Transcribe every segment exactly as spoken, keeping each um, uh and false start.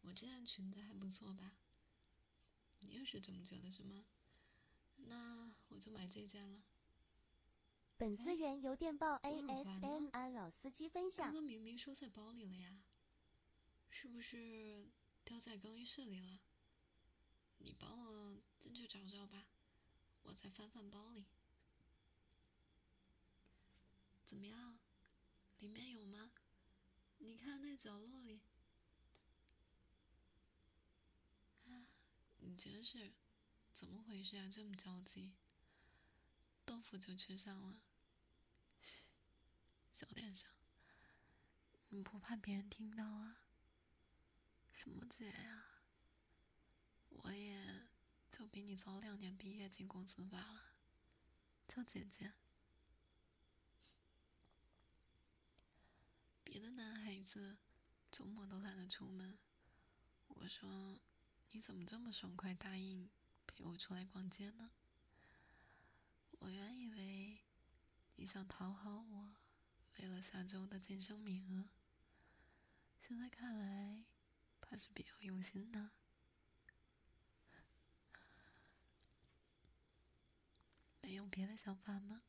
我这件裙子还不错吧？你也是这么觉得是吗？那我就买这件了。 本资源由电报 A S M R 老司机分享。 刚刚明明收在包里了呀，是不是掉在更衣室里了？你帮我进去找找吧，我再翻翻包里。怎么样？里面有吗？你看那角落里。你真是，怎么回事啊？这么着急，豆腐就吃上了。小点声，你不怕别人听到啊？什么姐呀？我也就比你早两年毕业进公司罢了，叫姐姐。别的男孩子周末都懒得出门，我说你怎么这么爽快答应陪我出来逛街呢？我原以为你想讨好我，为了下周的晋升名额，现在看来怕是别有用心呢。没有别的想法吗？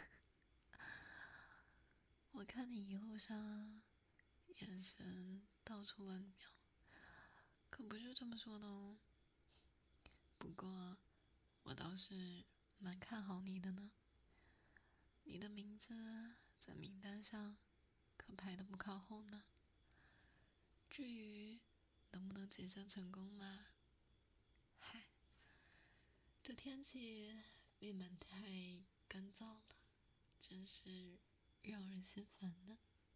我看你一路上眼神到处乱瞄，可不是这么说的哦。不过我倒是蛮看好你的呢，你的名字在名单上可排得不靠后呢。至于能不能晋升成功嘛，嗨，这天气未免太干燥了，真是让人心烦呢。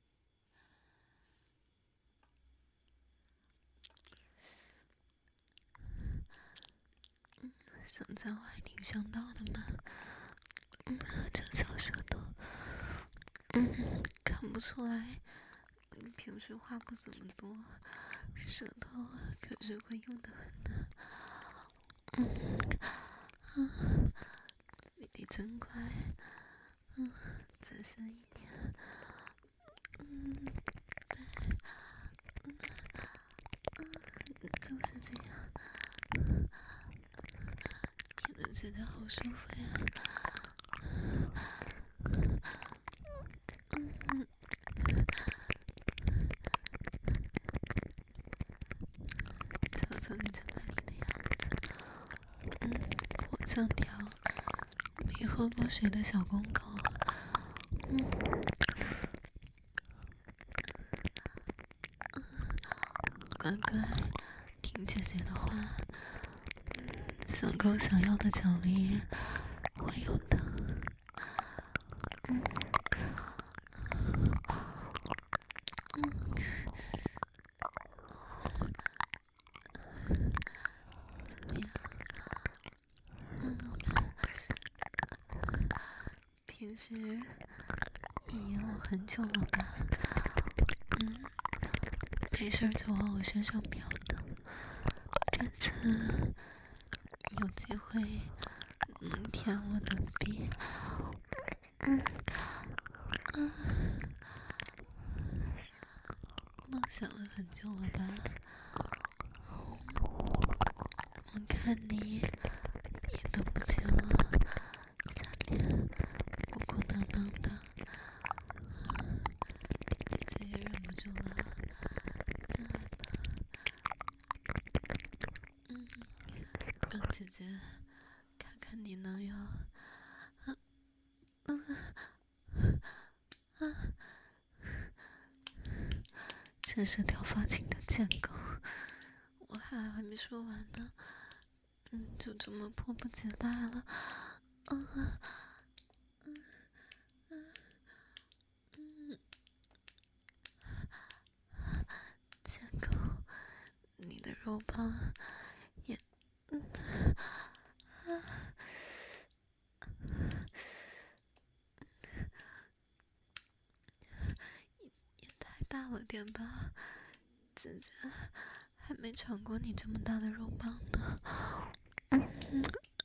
现在我还挺上道的嘛，嗯，这小舌头，嗯，看不出来，你平时话不怎么多，舌头可是会用得很呢。嗯，啊，你得真快，嗯，再深一点，嗯，对，嗯，嗯，就是这样。天哪，现在好舒服呀！嗯，瞧瞧你这卖力的样子，嗯，我像条没喝过水的小公狗，嗯，乖乖听姐姐的话，小狗想要的奖励会有的。嗯，嗯，怎么样？嗯，平时你演我很久了吧？嗯，没事就往我身上飙的，这次有机会能舔我的鼻，嗯，嗯，梦想了很久了吧？我看你也都不见了，下面鼓鼓囊囊的，姐姐也忍不住了，进来吧，嗯，让姐姐看看你能有，啊，嗯，啊，真是条发情的贱狗，我还还没说完呢，嗯，就这么迫不及待了，嗯，嗯，嗯，嗯，贱狗，你的肉棒也，嗯，啊，也也太大了点吧，姐姐还没尝过你这么大的肉棒呢，嗯，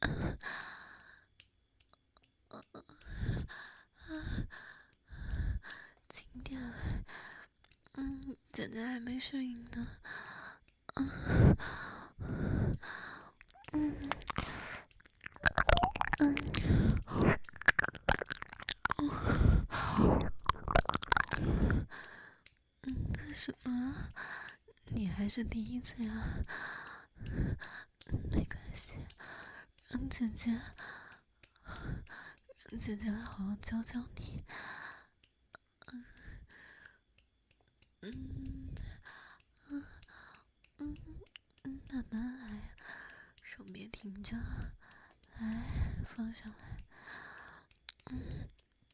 啊，轻点，嗯，姐姐还没适应呢， 什么？你还是第一次呀？没关系，让姐姐，让姐姐来好好教教你。嗯嗯嗯嗯嗯，慢慢来，手别停着，来，放上来。嗯。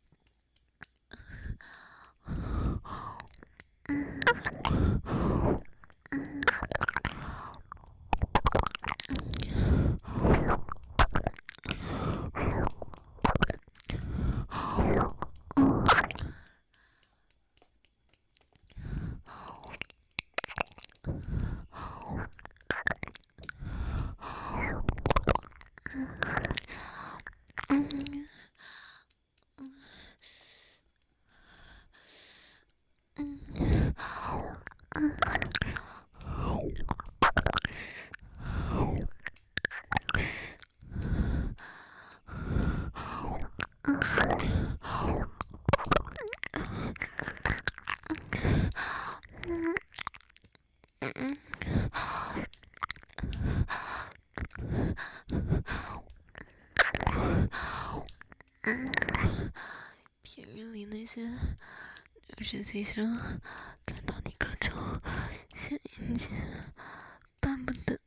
平日里那些女实习生看到你各种献殷勤，巴不得，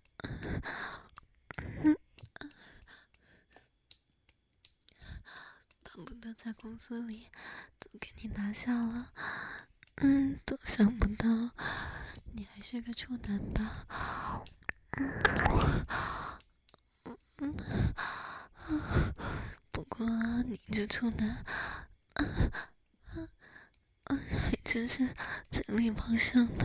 巴不得在公司里都给你拿下了。嗯，都想不到你还是个处男吧？嗯，不过你这处男，还真是精力旺盛的。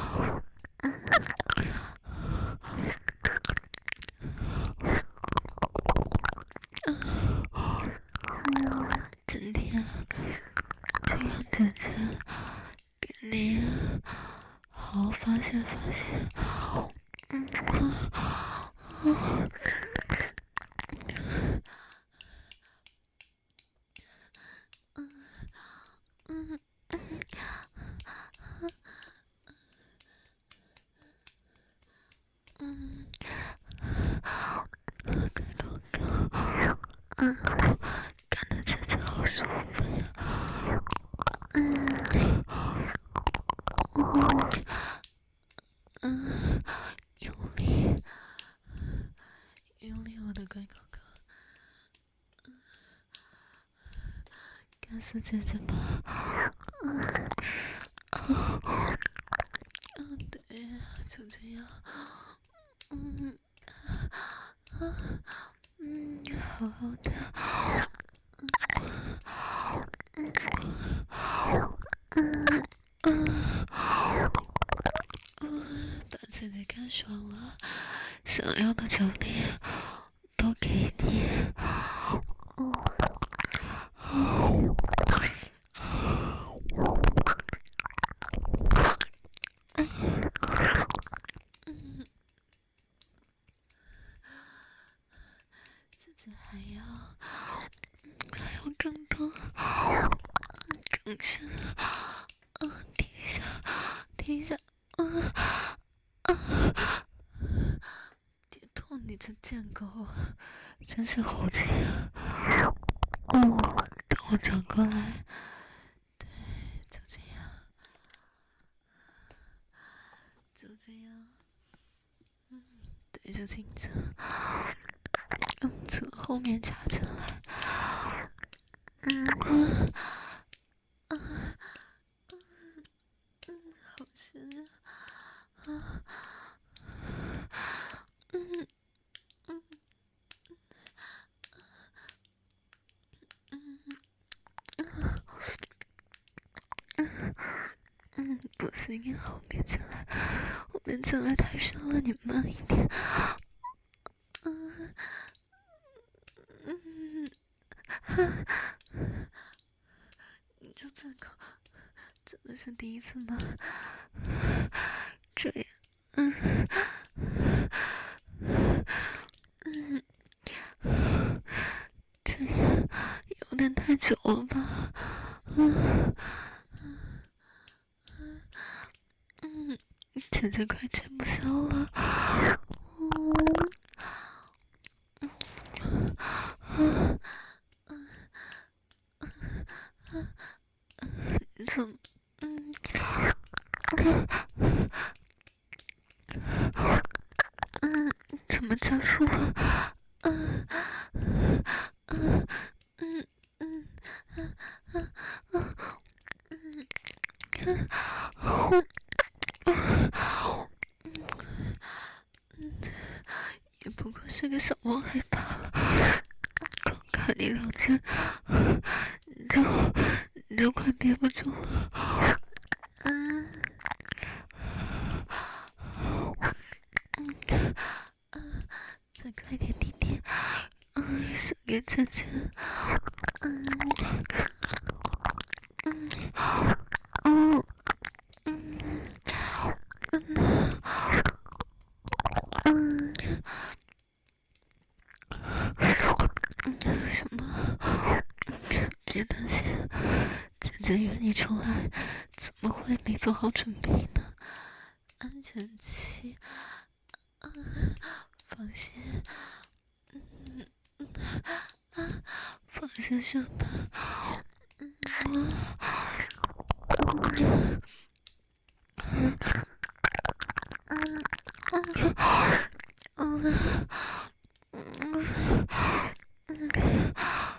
今天就让姐姐给你好好发泄发泄。嗯嗯嗯嗯，该搞搞，嗯，干得姐姐好舒服呀。嗯嗯，用力，用力，我的乖狗狗。干死姐姐吧！嗯，嗯，对，就这样。嗯，嗯，好好的。嗯，嗯，嗯，嗯，把姐姐干爽了，想要的奖励都给你。嗯。自己还要还要更多更深，嗯，停一下，停一下，嗯嗯，别动，你这贱狗，真是猴急啊！嗯，等我转过来，对，就这样，就这样，嗯，对着镜子。嗯，从后面插进来。嗯嗯嗯嗯，好深啊！啊，嗯嗯嗯嗯嗯，不行，后面进来，后面进来太深了，你慢一点。嗯嗯。你这残口真的是第一次吗？这样，嗯有点太久了吧？嗯嗯，姐姐快吃不消了。嗯怎么？嗯嗯，怎么加速了？嗯嗯嗯嗯嗯嗯嗯嗯也不过是个小猫害怕了。刚看你两天，你就你就快憋不住了。嗯嗯嗯，再快点，弟弟。嗯，手给姐姐。嗯嗯嗯嗯嗯嗯。什么？别担心，姐姐约你出来，怎么会没做好准备呢？安全期，嗯，放心，嗯嗯啊，放心上吧，嗯嗯嗯嗯嗯嗯。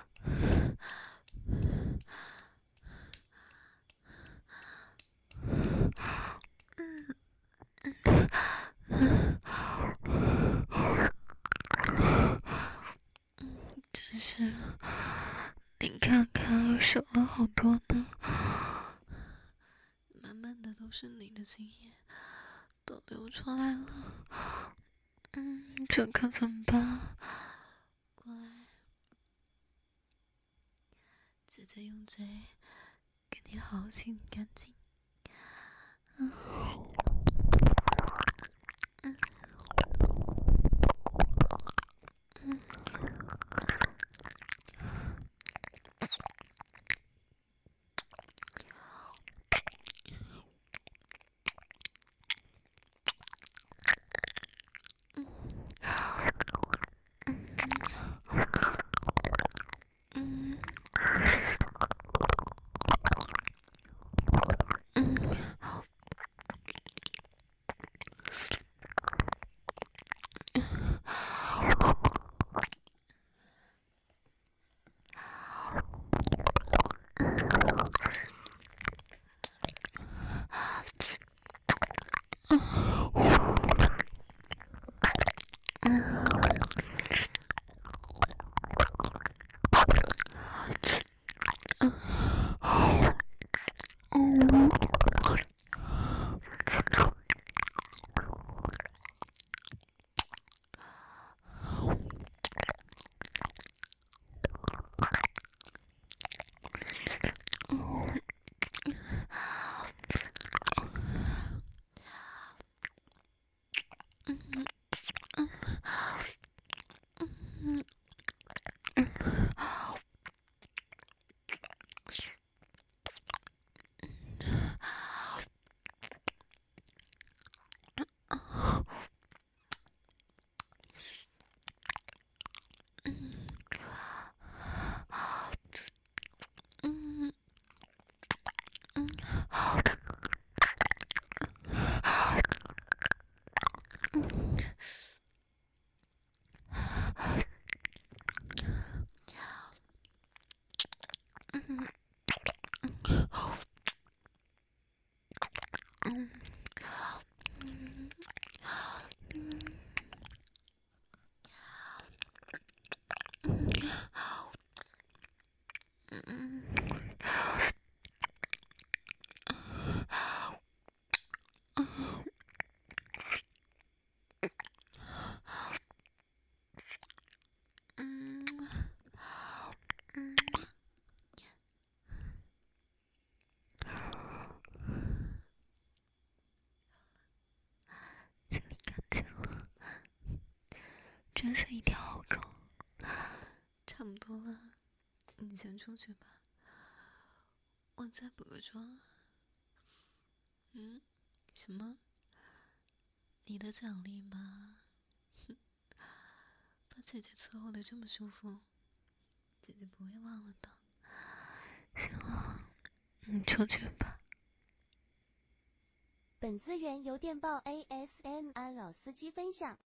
真是，你看看，瘦了好多呢。满满的都是你的经验，都流出来了。嗯，这可怎么办？过来，姐姐用嘴给你好好清理干净。嗯嗯嗯。嗯嗯嗯嗯嗯。这里干净了，真是一条好狗。差不多了， 你先出去吧，我再补个妆。嗯，什么？你的奖励吗？哼，把姐姐伺候的这么舒服，姐姐不会忘了的。行了，你出去吧。 本资源由电报 A S M R 老司机分享。